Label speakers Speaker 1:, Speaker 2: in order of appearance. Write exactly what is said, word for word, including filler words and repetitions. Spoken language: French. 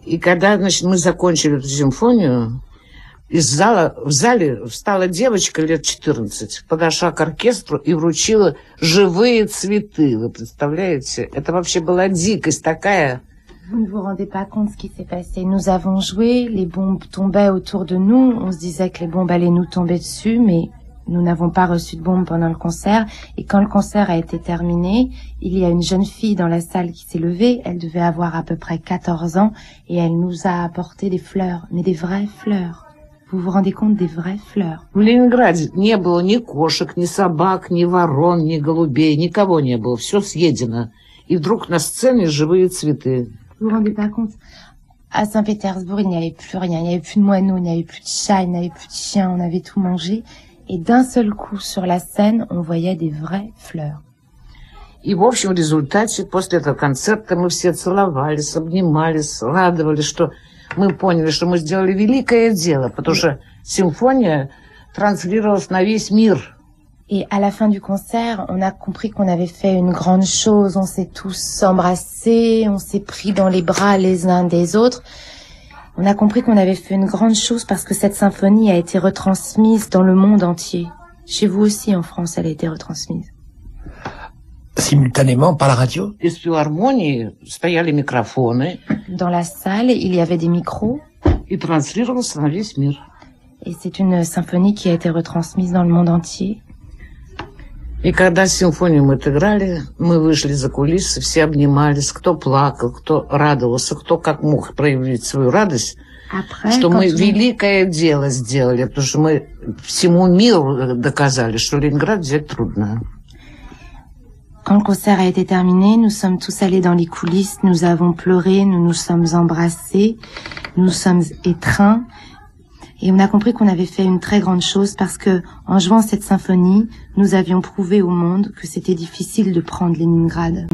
Speaker 1: И когда, значит, мы закончили эту симфонию, из зала, в зале встала девочка лет четырнадцать, подошла к оркестру и вручила живые цветы. Вы представляете? Это вообще была дикость такая.
Speaker 2: Vous ne vous rendez pas compte ce qui s'est passé. Nous avons joué, les bombes tombaient autour de nous. On se disait que les bombes allaient nous tomber dessus, mais nous n'avons pas reçu de bombes pendant le concert. Et quand le concert a été terminé, il y a une jeune fille dans la salle qui s'est levée. Elle devait avoir à peu près quatorze ans et elle nous a apporté des fleurs, mais des vraies fleurs. Vous vous rendez compte, des vraies fleurs.
Speaker 1: В Ленинграде не было ни кошек, ни собак, ни ворон, ни голубей, никого не было. Все съедено. И вдруг на сцене живые цветы.
Speaker 2: Vous vous rendez pas compte? À Saint-Pétersbourg, il n'y avait plus rien. Il n'y avait plus de moineaux, il n'y avait plus de chats, il n'y avait plus de chiens. On avait tout mangé. Et d'un seul coup, sur la scène, on voyait des vraies fleurs.
Speaker 1: И, в общем, в результате, после этого концерта мы все целовались, обнимались, радовались, что мы поняли, что мы сделали великое дело, потому что симфония транслировалась на весь мир.
Speaker 2: Et à la fin du concert, on a compris qu'on avait fait une grande chose. On s'est tous embrassés, on s'est pris dans les bras les uns des autres. On a compris qu'on avait fait une grande chose parce que cette symphonie a été retransmise dans le monde entier. Chez vous aussi, en France, elle a été retransmise.
Speaker 3: Simultanément par la radio?
Speaker 1: Из филармонии стояли микрофоны.
Speaker 2: Dans la salle, il y avait des micros.
Speaker 1: И транслировалась на весь мир.
Speaker 2: Et c'est une symphonie qui a été retransmise dans le monde entier.
Speaker 1: И когда симфонию мы отыграли, мы вышли за кулисы, все обнимались, кто плакал, кто радовался, кто как мог проявить свою радость, Après, что мы великое дело сделали, потому что мы всему миру доказали, что Ленинград взять трудно.
Speaker 2: Quand le concert a été terminé, nous sommes tous allés dans les coulisses, nous avons pleuré, nous nous sommes embrassés, nous sommes étreints. Et on a compris qu'on avait fait une très grande chose parce que, en jouant cette symphonie, nous avions prouvé au monde que c'était difficile de prendre Leningrad.